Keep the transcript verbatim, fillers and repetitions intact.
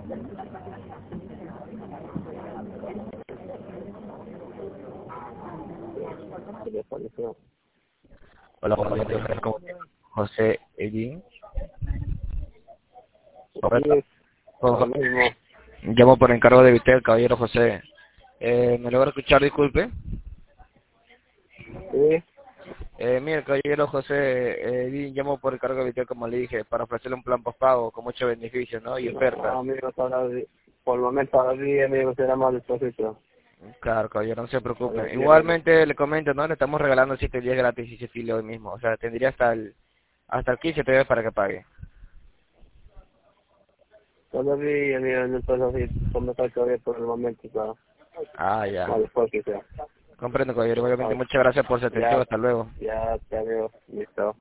Hola, buenos días, con José Edín. Correcto. Sí, Con lo Jo- mismo. Llamo por encargo de Vitel, caballero José. Eh, ¿Me logra escuchar? Disculpe. Sí, Eh, mire, caballero José eh, Edín, llamo por encargo de Vitel, como le dije, para ofrecerle un plan postpago con muchos beneficios, ¿no? Y no, ofertas. amigo, todavía, por el momento todavía, amigo, será más despacito. Claro, caballero, no se preocupe. Todavía, amigo. Igualmente le comento, ¿no? Le estamos regalando siete días gratis y se file hoy mismo. O sea, tendría hasta el hasta el quince todavía para que pague. Todavía, amigo, no puedo así comenzar todavía por el momento, pero Ah, ya. más después que sea. Comprendo, caballero. Obviamente, Ah, muchas gracias por su atención. ya, Hasta luego. ya, te amigo, listo.